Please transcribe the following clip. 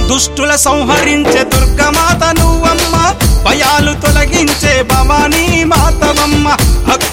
దుష్టుల సంహరించే దుర్గమాత నువ్వమ్మ, భయాలు తొలగించే భవానీ మాతవమ్మ,